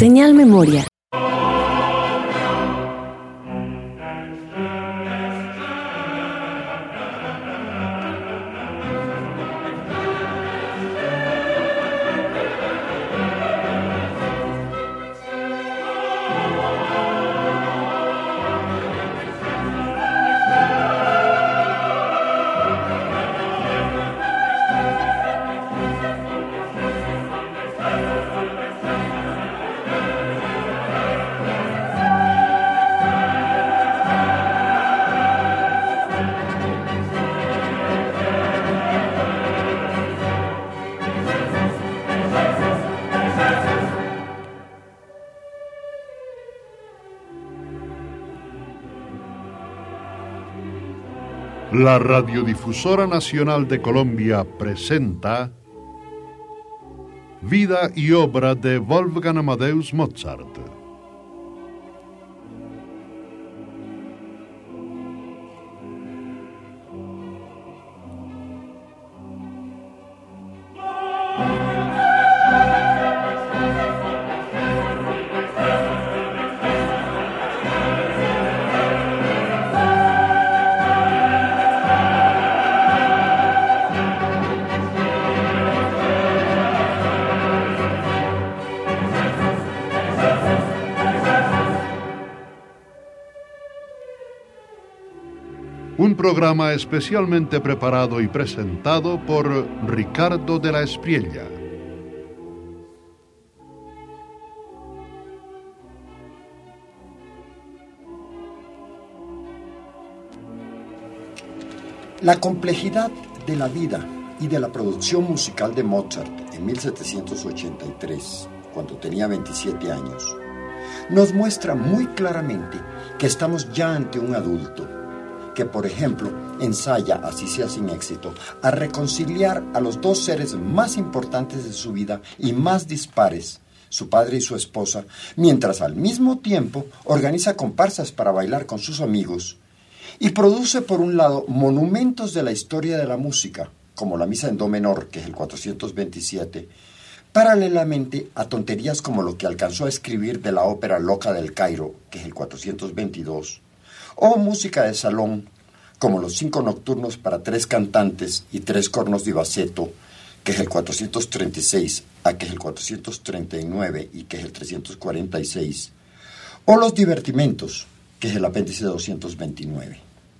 Señal Memoria. La Radiodifusora Nacional de Colombia presenta Vida y obra de Wolfgang Amadeus Mozart. Un programa especialmente preparado y presentado por Ricardo de la Espriella. La complejidad de la vida y de la producción musical de Mozart en 1783, cuando tenía 27 años, nos muestra muy claramente que estamos ya ante un adulto que, por ejemplo, ensaya, así sea sin éxito, a reconciliar a los dos seres más importantes de su vida y más dispares, su padre y su esposa, mientras al mismo tiempo organiza comparsas para bailar con sus amigos y produce, por un lado, monumentos de la historia de la música, como la Misa en Do menor, que es el 427, paralelamente a tonterías como lo que alcanzó a escribir de la ópera Loca del Cairo, que es el 422, o música de salón, como los 5 nocturnos para 3 cantantes y 3 cornos di bassetto, que es el 436, a que es el 439 y que es el 346, o los divertimentos, que es el apéndice 229.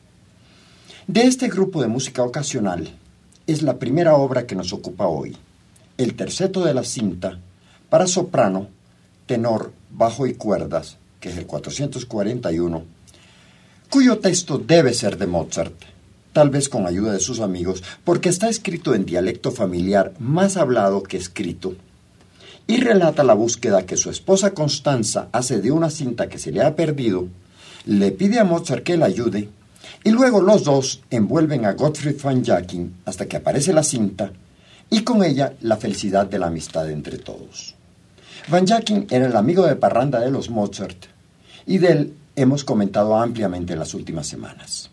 De este grupo de música ocasional es la primera obra que nos ocupa hoy, el terceto de la cinta para soprano, tenor, bajo y cuerdas, que es el 441, cuyo texto debe ser de Mozart, tal vez con ayuda de sus amigos, porque está escrito en dialecto familiar más hablado que escrito, y relata la búsqueda que su esposa Constanza hace de una cinta que se le ha perdido, le pide a Mozart que la ayude, y luego los dos envuelven a Gottfried van Jacquin hasta que aparece la cinta, y con ella la felicidad de la amistad entre todos. Van Jacquin era el amigo de parranda de los Mozart, y de él hemos comentado ampliamente en las últimas semanas.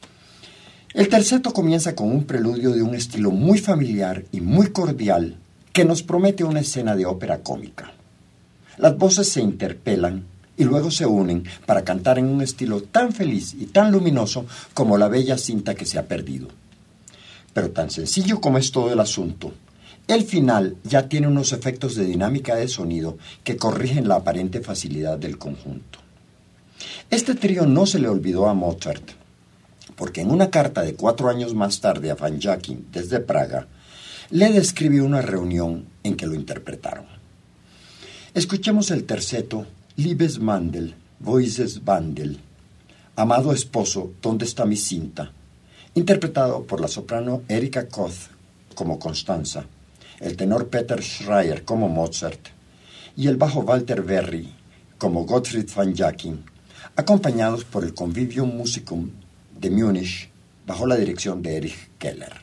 El terceto comienza con un preludio de un estilo muy familiar y muy cordial que nos promete una escena de ópera cómica. Las voces se interpelan y luego se unen para cantar en un estilo tan feliz y tan luminoso como la bella cinta que se ha perdido. Pero tan sencillo como es todo el asunto, el final ya tiene unos efectos de dinámica de sonido que corrigen la aparente facilidad del conjunto. Este trío no se le olvidó a Mozart, porque en una carta de 4 años más tarde a Van Jacquin desde Praga, le describe una reunión en que lo interpretaron. Escuchemos el terceto Liebes Mandel, Voices Bandel, Amado Esposo, ¿dónde está mi cinta?, interpretado por la soprano Erika Koth como Constanza, el tenor Peter Schreier como Mozart y el bajo Walter Berry como Gottfried van Jacquin, acompañados por el Convivium Musicum de Múnich bajo la dirección de Erich Keller.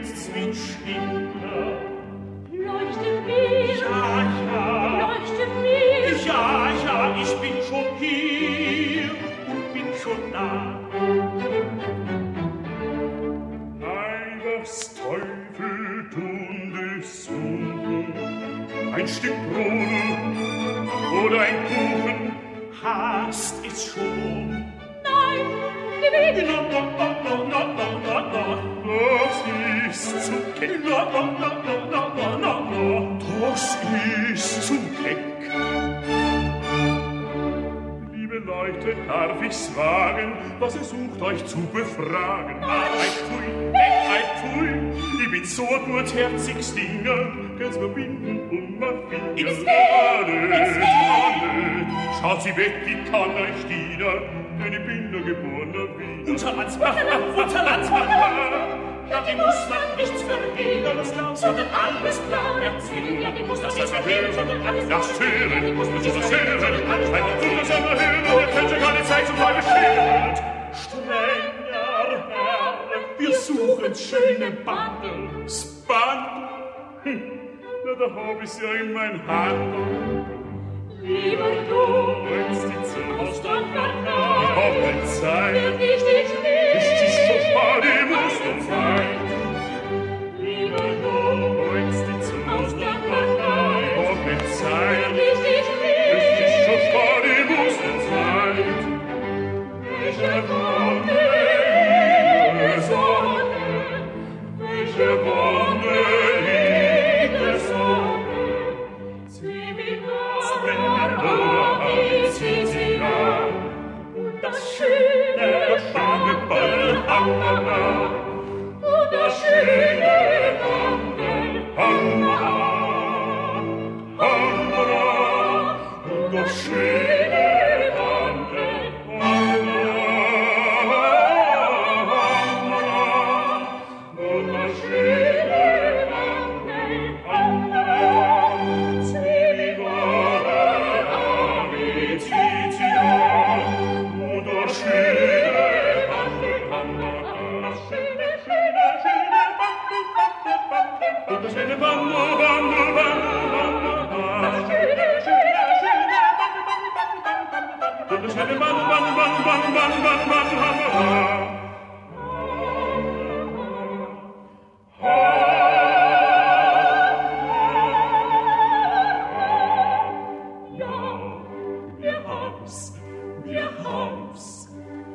jetzt zwitschrinter. Leuchte mir, Ja, leuchte mir. ja, ich bin schon hier und bin schon nah. Nein, was Teufel tun des Suchen, ein Stück Brot oder ein Kuchen, hast es schon. Nein, gewiss. No, das ist zu keck. No, das ist zu keck. Liebe Leute, darf ich's wagen, was ihr sucht euch zu befragen? Ei, pfui, ich bin so ein gutherziges Dinger, kann's mir binden mein Finger. Alles, schaut sie weg, ich kann euch diener, denn ich bin der geborener Wiener. Unser Landsmann, ja, die muss man nichts verhehlen, sondern alles klar erzählen. Ja, die muss das nicht verhehlen, sondern alles klar erzählen. Die muss man nicht verhehlen, ein wundersamer Hörer, der könnte gar nicht Zeit zum Teufel stehlen. Strenger Herr, wir suchen schöne Bandel. Spandel? Na, da hab ich's ja in mein Handel. Lieber du, Wenn's die Zeit aus der ich Partei, hab keine Zeit. wird dich nicht Ist die mehr. Schussbahn, die muss noch Zeit. Lieber du, Wenn's die Zeit aus der Partei, ich hab keine Zeit. wird dich nicht Ist die mehr. Schussbahn, die muss noch Zeit. Welche Wonne, liebe Sonne, welche Wonne, liebe Sonne, zieh mich nah an die Sizilien und das schöne Bandel, und das schöne Bandel, Und das schöne Bandel, und das schöne und das schöne und das schöne wir haben's.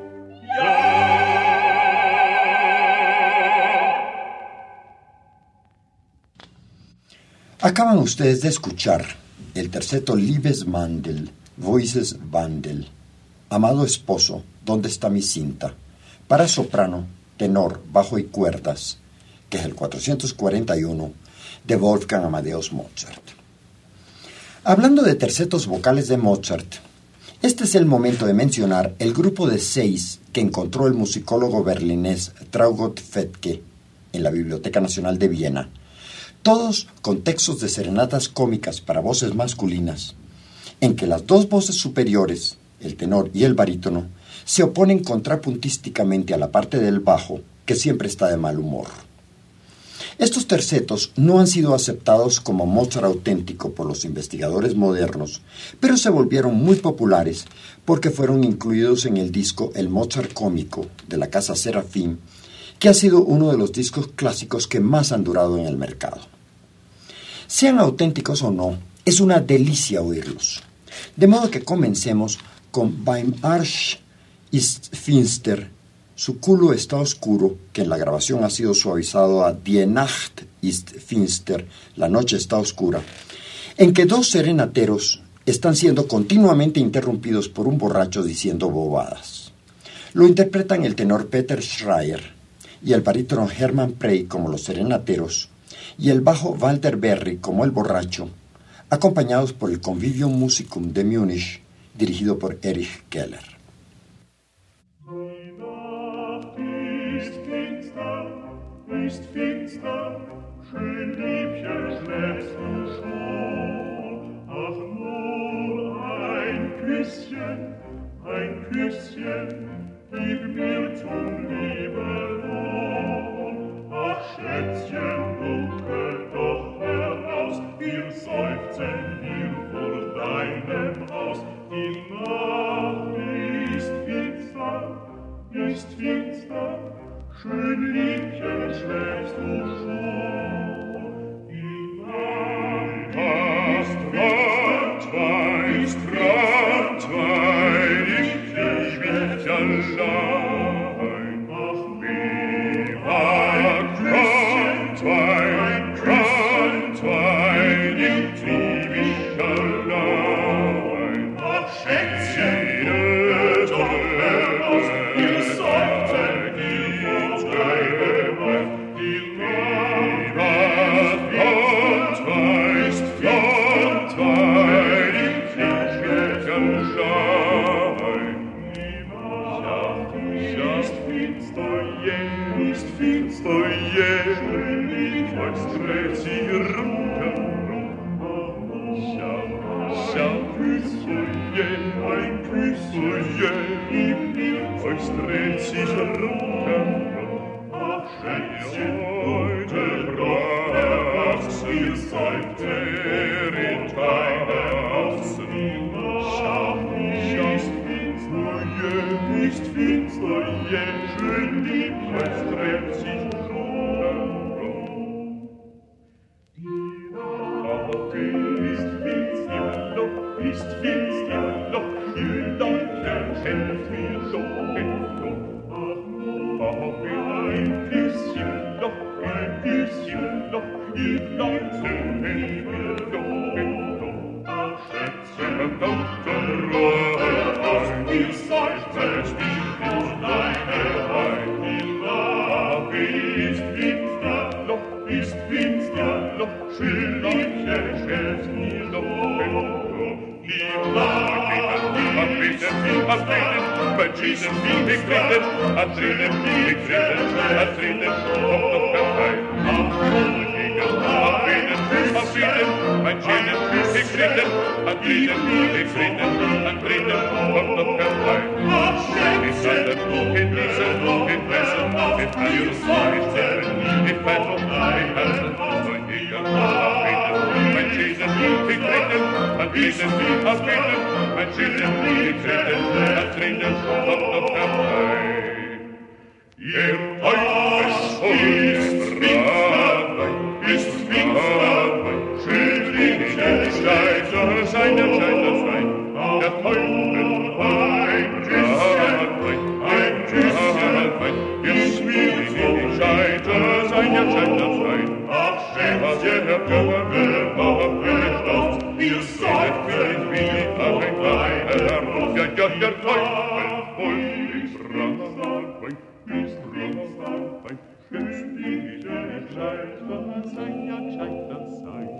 Acaban ustedes de escuchar el terceto Liebesbandel, Voices Bandel, Amado Esposo, ¿dónde está mi cinta? Para soprano, tenor, bajo y cuerdas, que es el 441 de Wolfgang Amadeus Mozart. Hablando de tercetos vocales de Mozart, este es el momento de mencionar el grupo de 6 que encontró el musicólogo berlinés Traugott Fetke en la Biblioteca Nacional de Viena, todos con textos de serenatas cómicas para voces masculinas, en que las dos voces superiores, el tenor y el barítono, se oponen contrapuntísticamente a la parte del bajo, que siempre está de mal humor. Estos tercetos no han sido aceptados como Mozart auténtico por los investigadores modernos, pero se volvieron muy populares porque fueron incluidos en el disco El Mozart Cómico de la casa Serafín, que ha sido uno de los discos clásicos que más han durado en el mercado. Sean auténticos o no, es una delicia oírlos. De modo que comencemos con Beim Arsch ist finster, su culo está oscuro, que en la grabación ha sido suavizado a Die Nacht ist finster, la noche está oscura, en que dos serenateros están siendo continuamente interrumpidos por un borracho diciendo bobadas. Lo interpretan el tenor Peter Schreier y el barítono Hermann Prey como los serenateros y el bajo Walter Berry como el borracho, acompañados por el Convivium Musicum de Múnich, dirigido por Erich Keller. Ist finster, schön Liebchen schläfst du schon. Ach, nur ein Küsschen, gib mir zum Liebelohn. Ach, Schätzchen, schön Liebchen, schläfst du schon? Die Nacht hast Brandwein, ich bin nicht allein. Ach, wie war Brandwein, ich trieb ich allein. Ach, Schätzchen, es dreht sich rundherum. Ach, Schätzchen, heute brachst du, seit in deine Außen. Schau, nicht finster, schön Liebchen, es dreht sich rundherum. Die Nacht ist finster, helft mir so ein bisschen Loch, ihr Leute, helft mir so ein Loch. Ach, Schätzchen, ihr seid fest, aus deine Wein. Die Nacht ist finster, schön Liebchen, helft mir so ein Loch. Die Nacht but Jesus be victim, a trillion be victim, a trillion of the sky. A trillion, my children be victim, a trillion be victim, a trillion of the sky. It's under in reason, in present, in fear, in seven, in battle, in passion, my children be victim, a trillion be victim, my children be victim, a trillion of the sky. Ihr Teufel ist finster, schön Liebchen, scheiter sein, der Teufel ein Küsschen, ist schwierig, scheiter sein, der ach, Schätzchen, der Körper, ihr seid vielleicht wie ein kleiner Ruf, ja, der Teufel ist Brandwein, ist Brandwein, schön Liebchen, scheiter sein, ja, scheiter sein.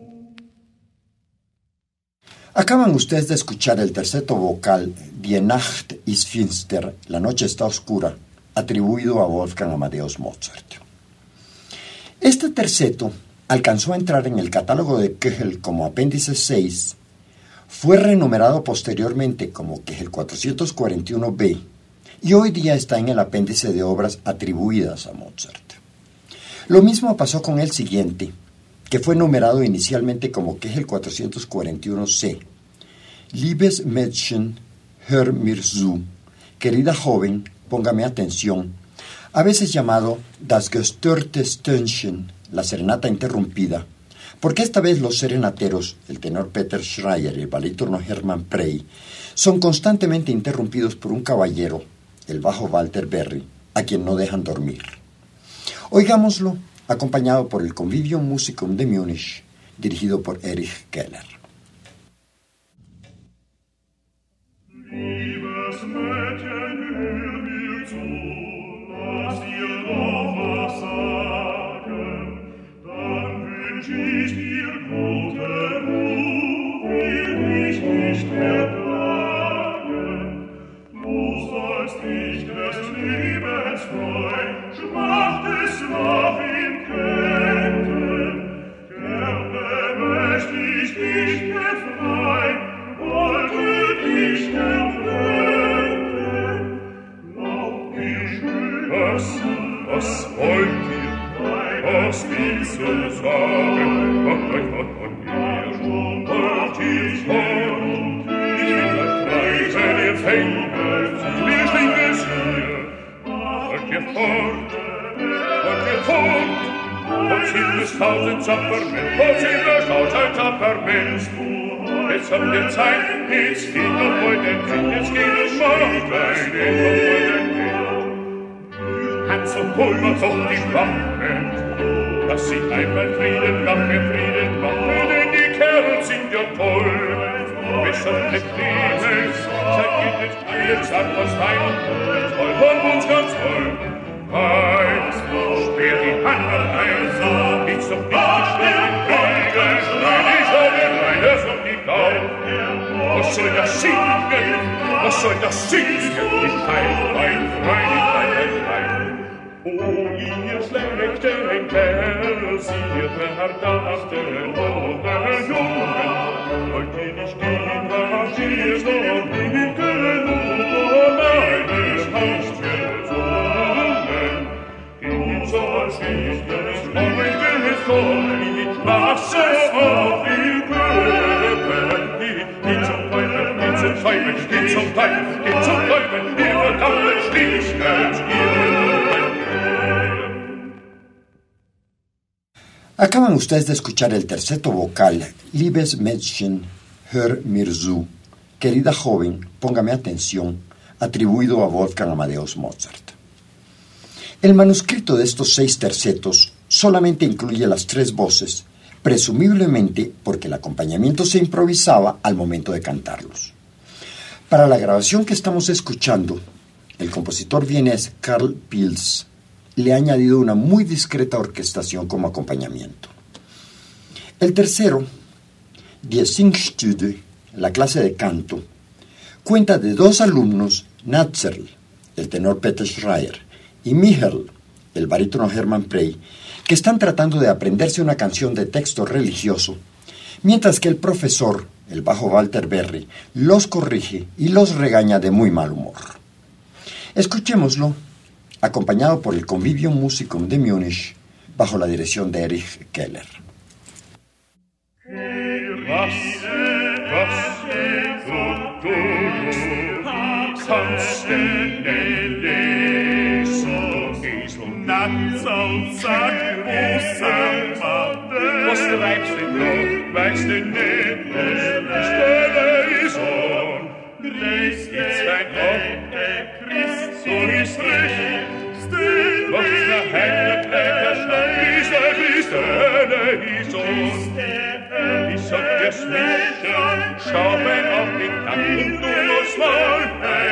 Acaban ustedes de escuchar el terceto vocal Die Nacht ist finster, la noche está oscura, atribuido a Wolfgang Amadeus Mozart. Este terceto alcanzó a entrar en el catálogo de Köchel como apéndice 6, fue renumerado posteriormente como Köchel 441b y hoy día está en el apéndice de obras atribuidas a Mozart. Lo mismo pasó con el siguiente, que fue numerado inicialmente como Köchel 441c. Liebes Mädchen, hör mir zu, querida joven, póngame atención, a veces llamado Das gestörte Stündchen, la serenata interrumpida, porque esta vez los serenateros, el tenor Peter Schreier y el barítono Hermann Prey, son constantemente interrumpidos por un caballero, el bajo Walter Berry, a quien no dejan dormir. Oigámoslo, acompañado por el Convivium Musicum de Múnich, dirigido por Erich Keller. Liebes Mädchen, hör mir zu, lass dir noch was sagen, dann wünsch ich dir gute Ruhe, will ich nicht mehr plagen. Du sollst dich des Lebens freuen, Schmacht es noch in Ketten, gerne möcht ich dich befreien, wollte dich erretten. Glaub mir schön, was wollt ihr, was willst du sagen? Von mir wollt ihr hören, ich will euch reisen, ihr Fänger, wir schwingen es hier. Wollt ihr wir fort. Und wir tot, und 7.000 Zapperment, und 7.000 Zapperment. Jetzt haben wir Zeit, jetzt geht noch heute Kind, jetzt geht es morgen, Hans und Pulver doch die Wache, dass sie einmal Frieden mache, denn die Kerl sind ja toll. Bis auf den Frieden, seit geht es alles anders rein, toll von uns ganz toll. Halt, sperr die Hand ein, nicht so nicht schnell kriegen, ich habe reines und die Gau. Was soll das singen, was soll das singen, ich ein Freund. Oh, ihr schlechten Kerl, ihr verdammten Jungen, wollt ihr nicht gehen, was ihr so nicht genug, meine Haustürsohlen. Ihr sollt nicht mit Wasser auf die Köpfe, geht zum Teufel, geht zum Teufel, geht zum Teufel, geht zum Teufel, ihr verdammten Schlichtens, Acaban ustedes de escuchar el terceto vocal, Liebes Mädchen, hör mir zu, querida joven, póngame atención, atribuido a Wolfgang Amadeus Mozart. El manuscrito de estos 6 tercetos solamente incluye las 3 voces, presumiblemente porque el acompañamiento se improvisaba al momento de cantarlos. Para la grabación que estamos escuchando, el compositor vienés Karl Pils le ha añadido una muy discreta orquestación como acompañamiento. El tercero, Die Singstüde, la clase de canto, cuenta de 2 alumnos, Natzerl, el tenor Peter Schreier, y Michel, el barítono Hermann Prey, que están tratando de aprenderse una canción de texto religioso, mientras que el profesor, el bajo Walter Berry, los corrige y los regaña de muy mal humor. Escuchémoslo, acompañado por el Convivium Musicum de Múnich, bajo la dirección de Erich Keller. Was du kannst denn lesen, was treibst du noch, weißt du nicht, was du lesen, ist dein Gott, so ist recht, was der Heilige Träger schließt, ich sag dir's nicht, schau mir auf den Tag und du musst mal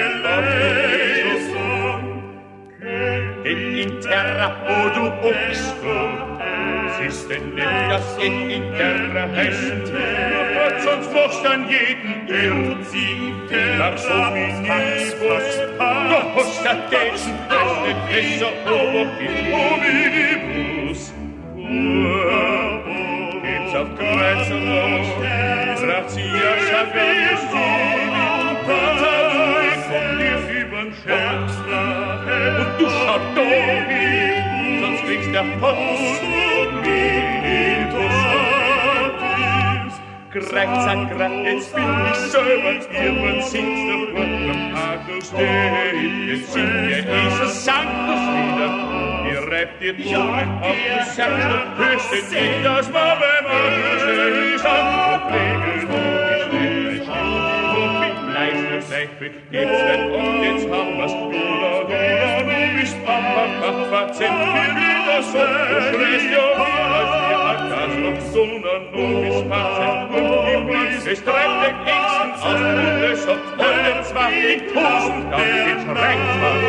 in terra, o du Buchstum, siehst denn nicht, dass in terra heißt, aber sonst machst an jeden Irrzieh, nach so wie Niesbus, doch hast stattdessen eine Fässer wie die Bus. Geht's auf Kreuz und los, Grazia Schaffesti, von dir übern Scherz, und du schaut doch hin, sonst kriegst der Potz, Kreuz an Kreuz, jetzt bin ich selber, irgendwann singst du vor dem Agnus Dei, jetzt singt der Jesus Sanctus wieder, ihr reibt ihr Zungen auf das Herz, hörst du nicht, das war beim Agnus Dei, Sanctus Pflegel, du bist nicht still, wo mit leisem Seichel, gibt's denn und jetzt haben wir's, du bist Papa, zählt mir wieder so, du schreist ja als ihr Akas noch so, du bist Papa, es treibt den Ängsten aus, und es hat heute 20.000 Dank getrennt war.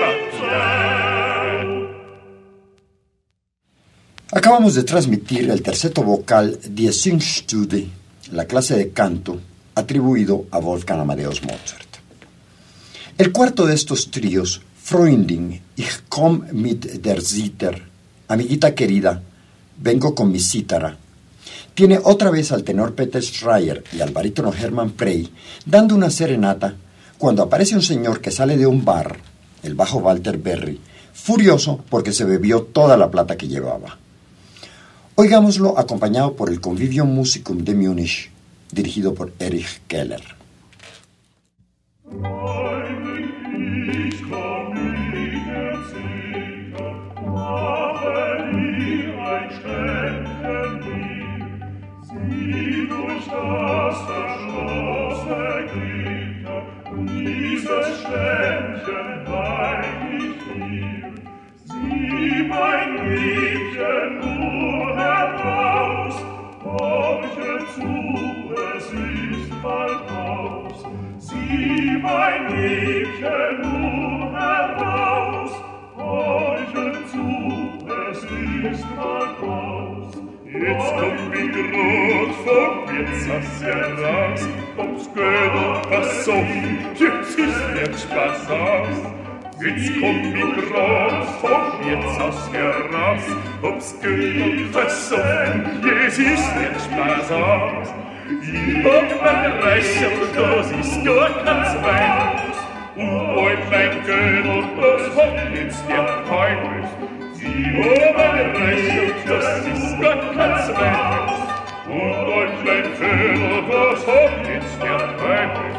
Acabamos de transmitir el terceto vocal Die Singstüde, la clase de canto, atribuido a Wolfgang Amadeus Mozart. El cuarto de estos tríos, Freundin, ich komm mit der Zither, amiguita querida, vengo con mi cítara, tiene otra vez al tenor Peter Schreier y al barítono Hermann Prey dando una serenata cuando aparece un señor que sale de un bar, el bajo Walter Berry, furioso porque se bebió toda la plata que llevaba. Oigámoslo acompañado por el Convivium Musicum de Múnich, dirigido por Erich Keller. Ich komm mit der Ständchen mir, sieh durch das verschlossene Gitter, dieses Ständchen weih ich dir. Sieh, mein Liebchen, nur heraus, horche zu, es ist bald aus. Sieh, mein Liebchen, nur heraus, horche zu, es ist bald aus. Jetzt kommt wie grad vom Wirtshaus heraus, ob's geht und pass auf, jetzt ist der Spaß aus. Jetzt kommt wie grad vom Wirtshaus heraus, ob's geht und pass auf, jetzt ist der Spaß aus. Ich hab ein Reichel, das ist gar kein Zweifel, und all mein Geld, das hat jetzt der Teufel. Ich hab ein Reichel, das ist gar kein Zweifel, und all mein Geld, das hat jetzt der Teufel.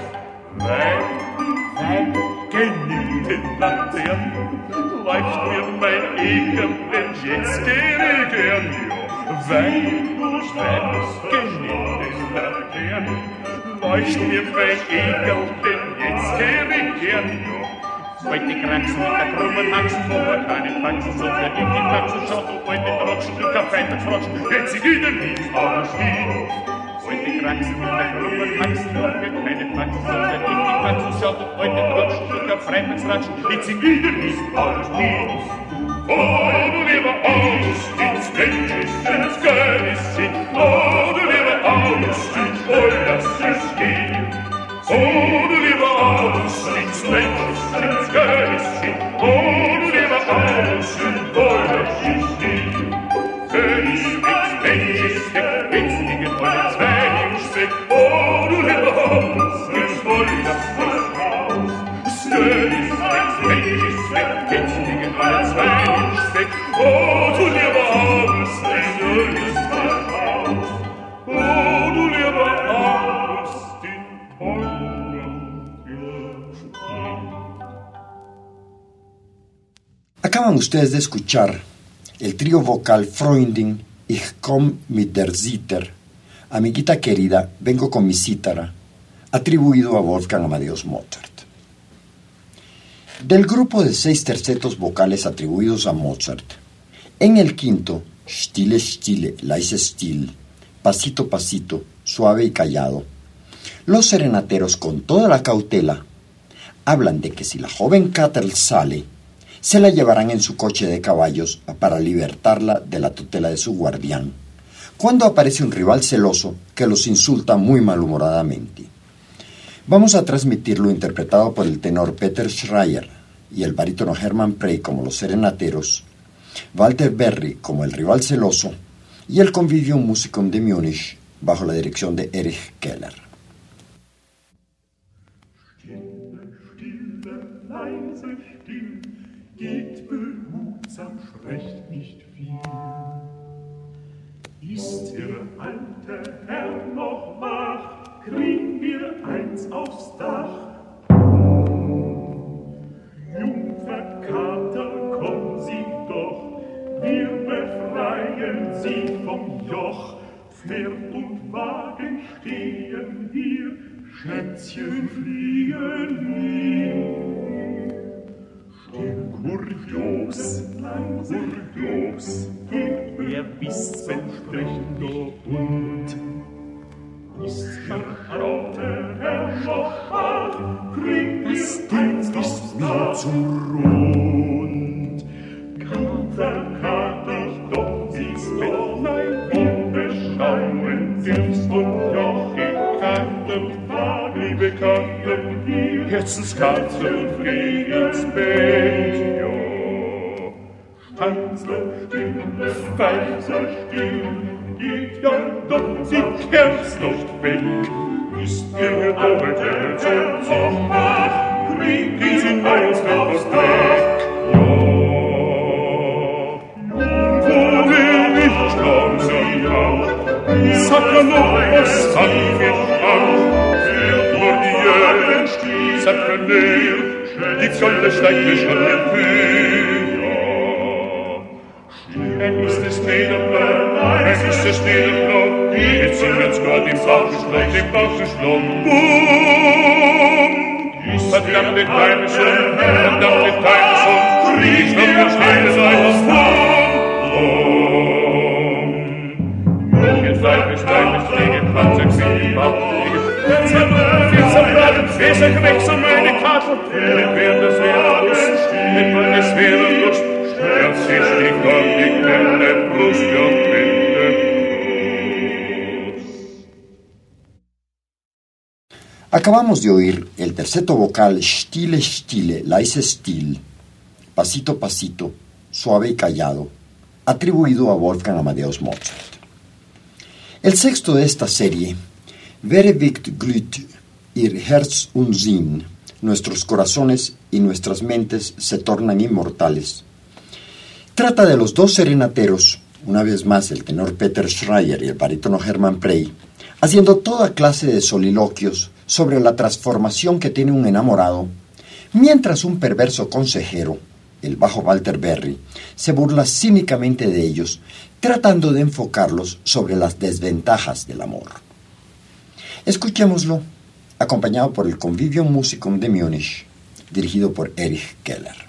Wein, genieten Laternen, leucht mir mein Ekel, denn jetzt geh ich gern, ja. Wein, genieten Laternen, leucht mir mein Ekel, denn jetzt geh ich gern, ja. Heute kraxen mit der krummen Haxen, wo man keine Faxen, so für die Taxen schaut, und heute Rotschen, du Kaffee mit Frotschen, jetzt sie wieder nicht auf Spiel. Heute kraxen mit der krummen Haxen, wo man keine Faxen, so für die Taxen schaut, und heute Rotschen, du Kaffee mit Frotschen, jetzt sie wieder nicht auf Spiel. Oh, du lieber Ausstieg, Mensch ist ins Geistig, oh, du lieber Ausstieg, oh, lass es gehen. Oh, du lieber Ausstieg, Mensch ist ins Geistig, oh, du lieber Ausstieg, oh, lass es gehen. Mensch ist weg, winzigen und Zwergenstig, oh, du lieber Ausstieg, oh, lass es raus. Mensch ist weg, winzigen und Zwergenstig, oh, du lieber Ausstieg, oh, lass es raus. Oh, du lieber Ausstieg, Acaban ustedes de escuchar el trío vocal Freundin, Ich komm mit der Zither, amiguita querida, vengo con mi cítara, atribuido a Wolfgang Amadeus Mozart. Del grupo de 6 tercetos vocales atribuidos a Mozart, en el quinto, Stille, stille, leise still, pasito, pasito, suave y callado, los serenateros con toda la cautela hablan de que si la joven Katerl sale, se la llevarán en su coche de caballos para libertarla de la tutela de su guardián, cuando aparece un rival celoso que los insulta muy malhumoradamente. Vamos a transmitirlo interpretado por el tenor Peter Schreier y el barítono Hermann Prey como los serenateros, Walter Berry como el rival celoso y el Convivium Musicum de Múnich bajo la dirección de Erich Keller. Geht behutsam, sprecht nicht viel. Ist Ihr alter Herr noch wach, kriegen wir eins aufs Dach. Jungfer Kater, kommen Sie doch, wir befreien Sie vom Joch. Pferd und Wagen stehen hier, Schätzchen fliegen hier. Kurios, kurios, wer wisst, wenn spricht nur und. Ist Ihr alter Herr noch wach, kriegt ihr eins aufs Dach. Zu rund. Kater, doch siehst du, nein, wir beschauen Dirst und Joch in Kanten, liebe Kanten, Herzenskatzen, flieh ins Bett, ja. Stanzel, Stille, Weiser, still, geht ja doch die Kerzluft weg. Ist Ihr alter zum Wach, kriegt sie eins aufs Deck, ja. Wo will ich schlagen Sie auch? Sag ja noch, was sag ich auch? Die Sonne steigt mich an den Höhe. Still ist es Federbleib, Füße stehen blau, jetzt sind ganz Gott im Bauch geschlagen. Verdammt den Teufel schon, kriech noch der Stille sei aus Jetzt bleib ich, lege Platz, wie Bauch, viel zerbraten, Fässer gewächst um meine Karte, wird es wäre Lust, jetzt ist die Gott, die Quelle, Brust, Acabamos de oír el terceto vocal Stille, Stille, leise still, pasito, pasito, suave y callado, atribuido a Wolfgang Amadeus Mozart. El sexto de esta serie, Wer wiegt glüht, ihr Herz und Sinn, nuestros corazones y nuestras mentes se tornan inmortales, trata de los dos serenateros, una vez más el tenor Peter Schreier y el barítono Hermann Prey, haciendo toda clase de soliloquios sobre la transformación que tiene un enamorado, mientras un perverso consejero, el bajo Walter Berry, se burla cínicamente de ellos, tratando de enfocarlos sobre las desventajas del amor. Escuchémoslo, acompañado por el Convivium Musicum de Múnich, dirigido por Erich Keller.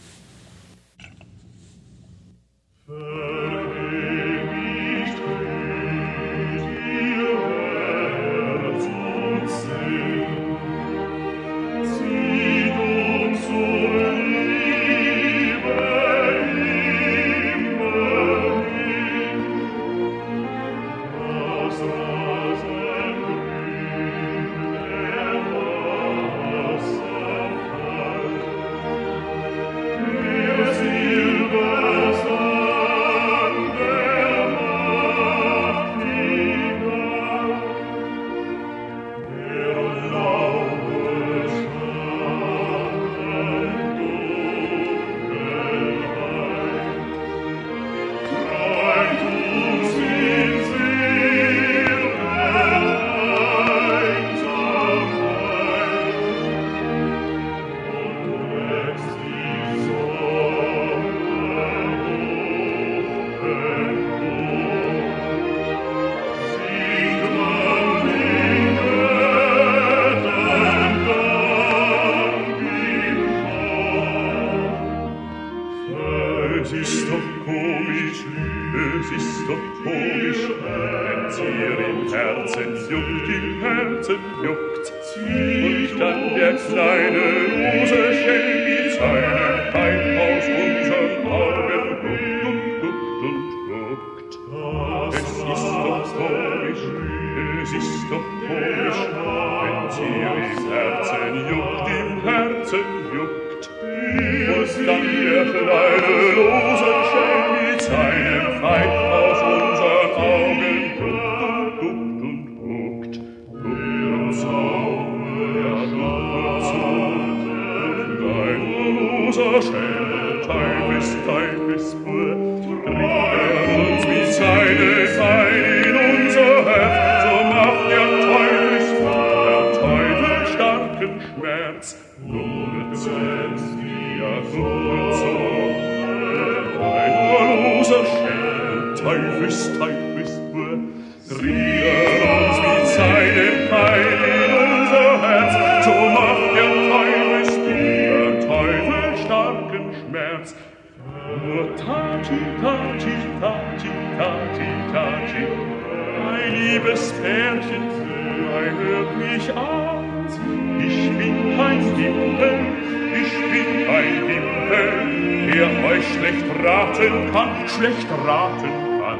Schlecht raten kann.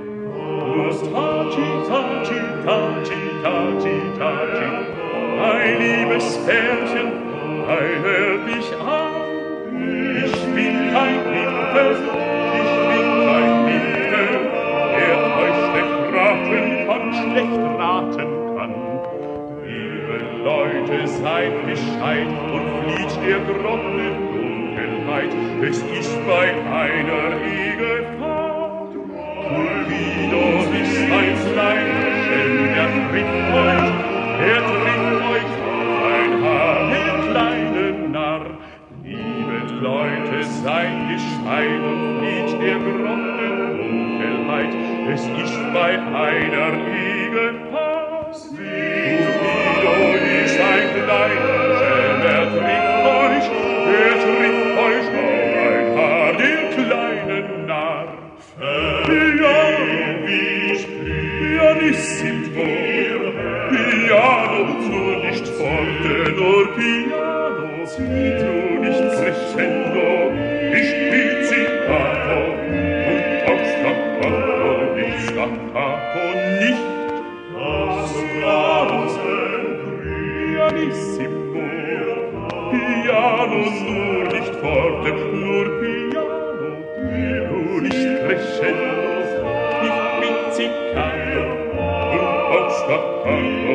Das Tachi, Tachi, Tachi, Tachi, Tachi, ein liebes Pärchen, hört mich an. Ich bin kein Wimpel, der euch schlecht raten kann. Liebe Leute, seid Bescheid und flieht der Grotte Dunkelheit. Es ist bei einer Egelfahrt. Cupido ist ein kleiner Schelm, er trifft euch ein Haar, der kleine Narr. Liebe Leute, seid gescheit und flieht der Grotte Dunkelheit. Es ist nicht bei einer Liege passt. Guido ist ein kleiner Schelm, er trifft euch auf ein Haar, den kleinen Narr. Pianissimo, Piano, nur nicht forte, nur Piano, du nicht crescendo, nicht pizzicato, und auch staccato, nicht staccato, nicht das Pianissimo, Piano, nur nicht forte, nur Piano, du nicht crescendo, nicht pizzicato, und auch staccato,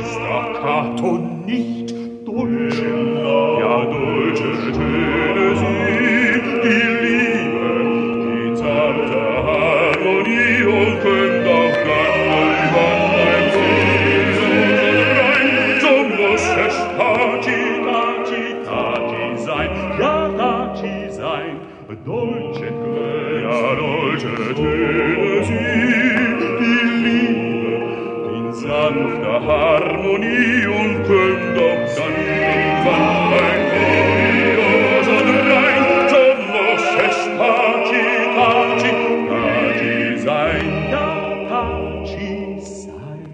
nicht dolce, ja dolce Töne sie, die Liebe, die zarte Harmonie und könnt auch rein, so muss es Taci sein, ja Taci sein, dolce Töne sie, die Liebe, in sanfter Harmonie und könnt auch dann irgendwann ein kurioser Rein, so muss es Taci sein, ja Taci sein.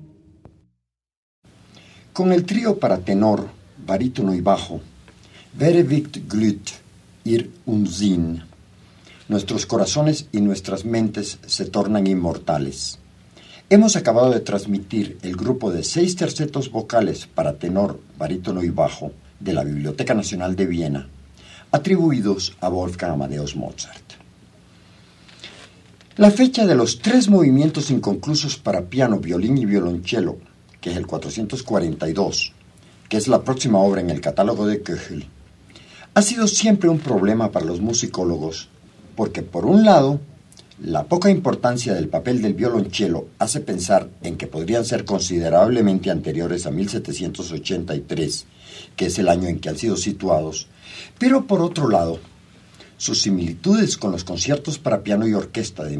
Con el trío para tenor, barítono y bajo, Wer wiegt Glüt, ihr Unsinn, nuestros corazones y nuestras mentes se tornan inmortales. Hemos acabado de transmitir el grupo de 6 tercetos vocales para tenor, barítono y bajo de la Biblioteca Nacional de Viena, atribuidos a Wolfgang Amadeus Mozart. La fecha de los 3 movimientos inconclusos para piano, violín y violonchelo, que es el 442, que es la próxima obra en el catálogo de Köchel, ha sido siempre un problema para los musicólogos, porque por un lado, la poca importancia del papel del violonchelo hace pensar en que podrían ser considerablemente anteriores a 1783, que es el año en que han sido situados, pero por otro lado, sus similitudes con los conciertos para piano y orquesta de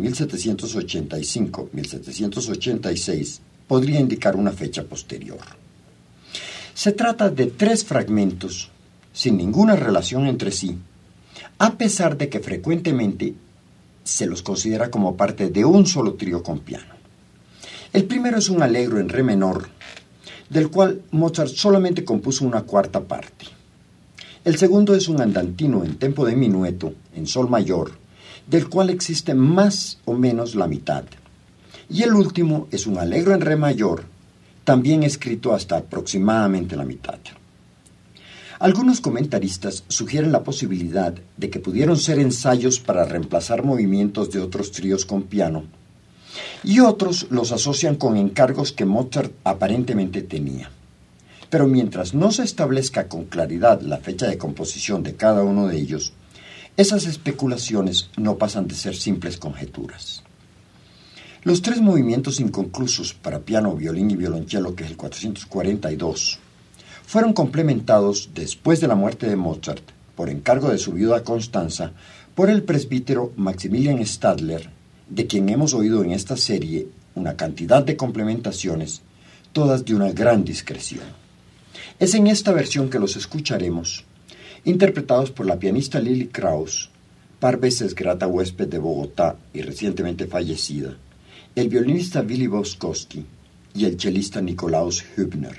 1785-1786 podría indicar una fecha posterior. Se trata de 3 fragmentos sin ninguna relación entre sí, a pesar de que frecuentemente se los considera como parte de un solo trío con piano. El primero es un allegro en re menor, del cual Mozart solamente compuso una cuarta parte. El segundo es un andantino en tempo de minueto, en sol mayor, del cual existe más o menos la mitad. Y el último es un allegro en re mayor, también escrito hasta aproximadamente la mitad. Algunos comentaristas sugieren la posibilidad de que pudieron ser ensayos para reemplazar movimientos de otros tríos con piano, y otros los asocian con encargos que Mozart aparentemente tenía. Pero mientras no se establezca con claridad la fecha de composición de cada uno de ellos, esas especulaciones no pasan de ser simples conjeturas. Los 3 movimientos inconclusos para piano, violín y violonchelo, que es el 442, fueron complementados después de la muerte de Mozart, por encargo de su viuda Constanza, por el presbítero Maximilian Stadler, de quien hemos oído en esta serie una cantidad de complementaciones, todas de una gran discreción. Es en esta versión que los escucharemos, interpretados por la pianista Lily Krauss, par veces grata huésped de Bogotá y recientemente fallecida, el violinista Willy Boskowski y el chelista Nikolaus Hübner.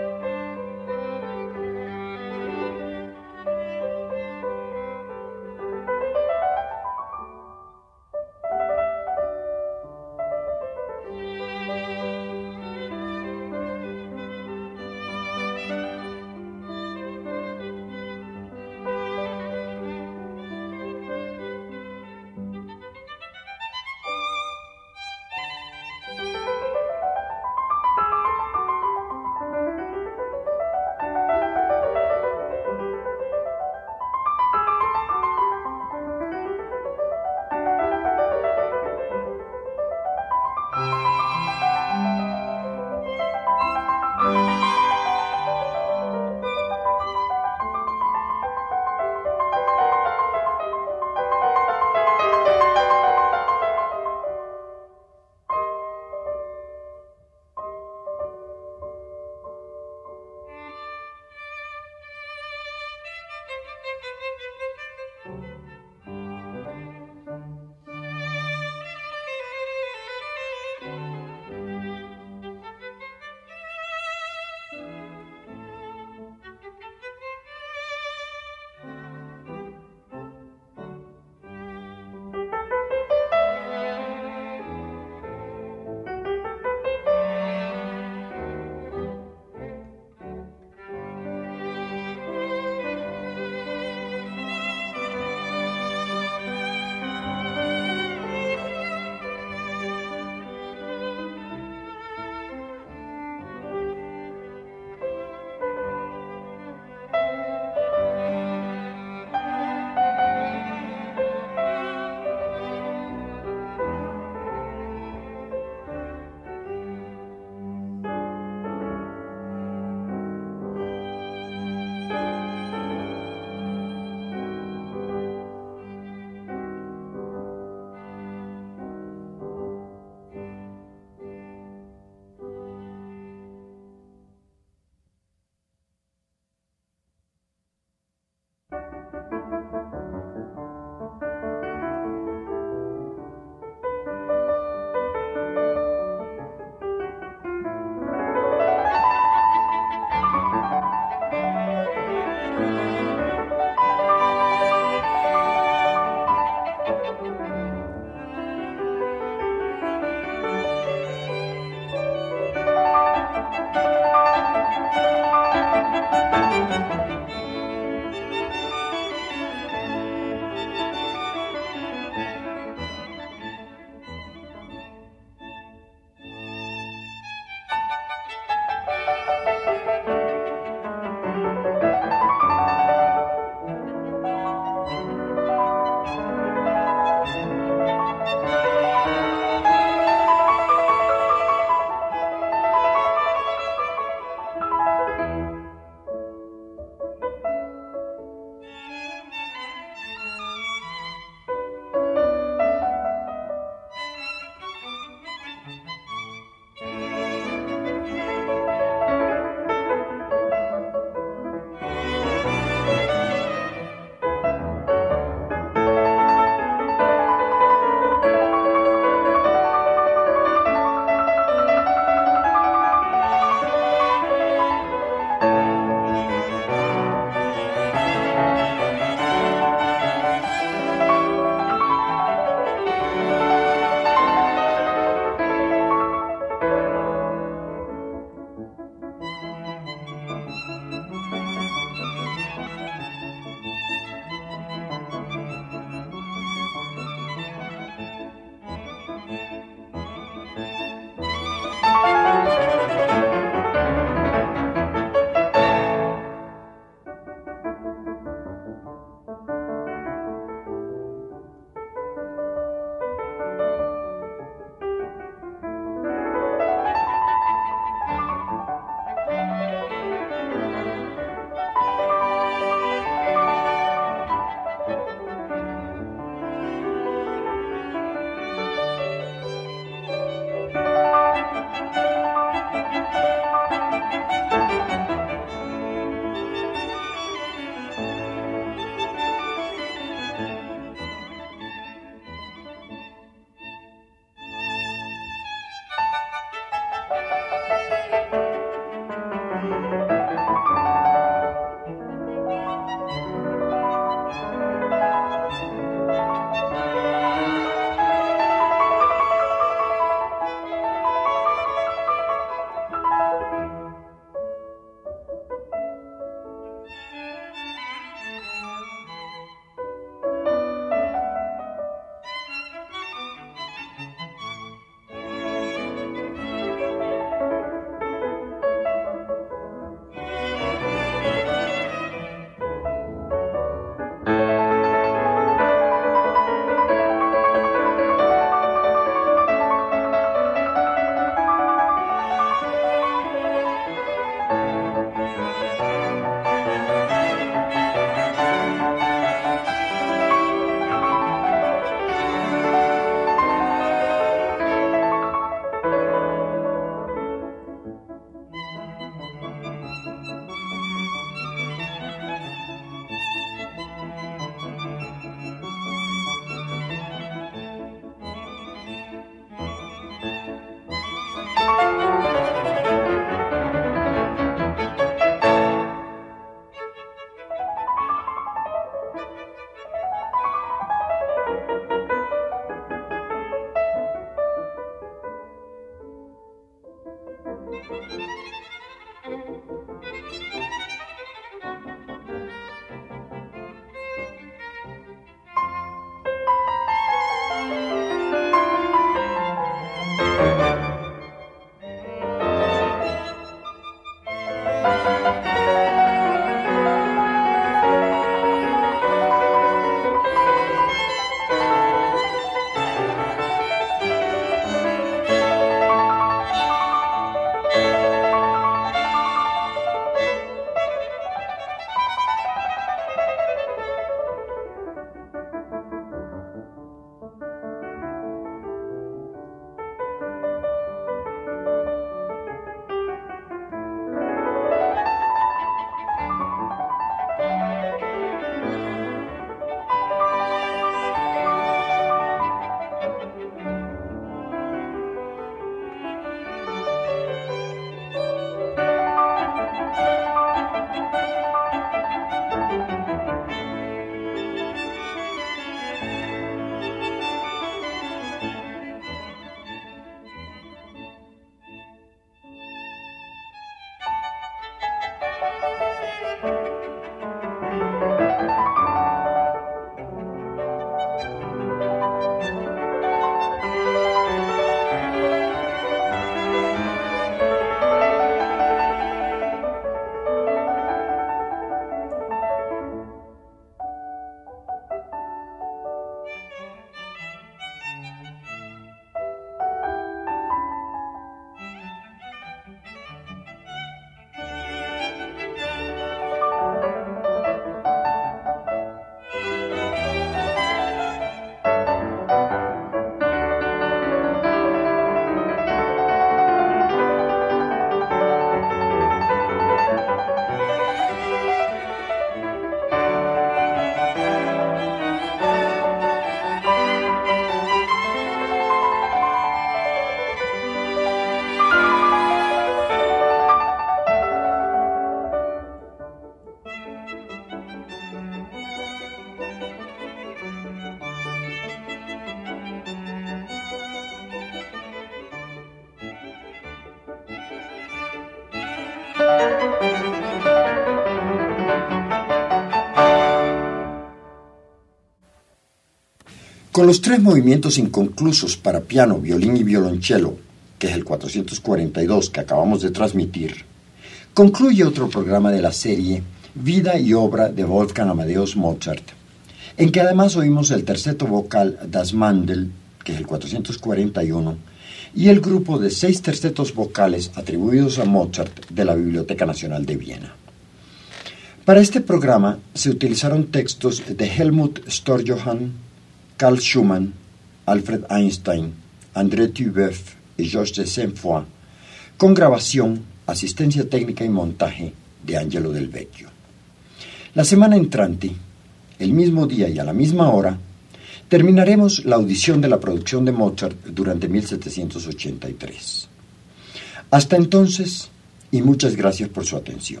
Con los 3 movimientos inconclusos para piano, violín y violonchelo, que es el 442 que acabamos de transmitir, concluye otro programa de la serie Vida y obra de Wolfgang Amadeus Mozart, en que además oímos el terceto vocal Das Mandel, que es el 441, y el grupo de 6 tercetos vocales atribuidos a Mozart de la Biblioteca Nacional de Viena. Para este programa se utilizaron textos de Helmut Storjohann, Carl Schumann, Alfred Einstein, André Tubeuf y Georges de Saint-Foy, con grabación, asistencia técnica y montaje de Angelo Del Vecchio. La semana entrante, el mismo día y a la misma hora, terminaremos la audición de la producción de Mozart durante 1783. Hasta entonces, y muchas gracias por su atención.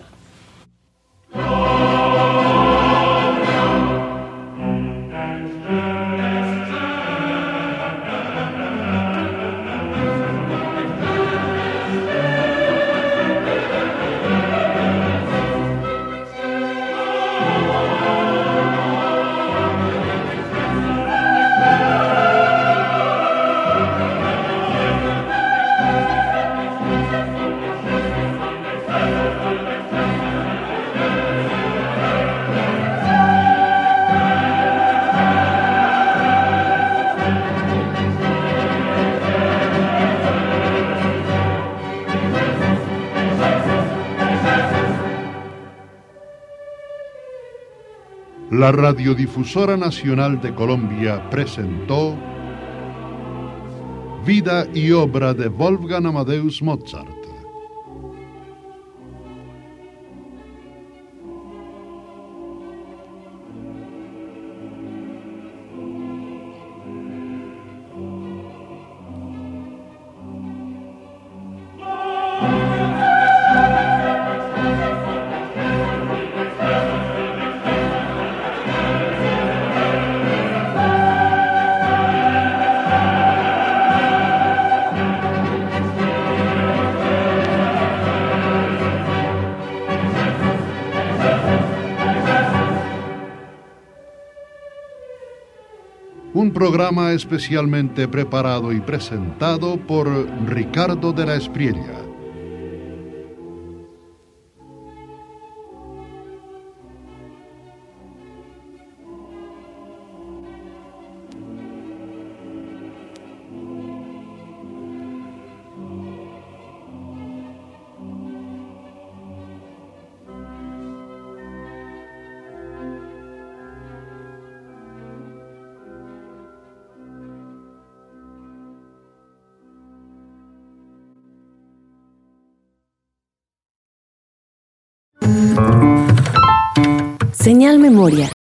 La Radiodifusora Nacional de Colombia presentó Vida y obra de Wolfgang Amadeus Mozart. Un programa especialmente preparado y presentado por Ricardo de la Espriella. Señal Memoria.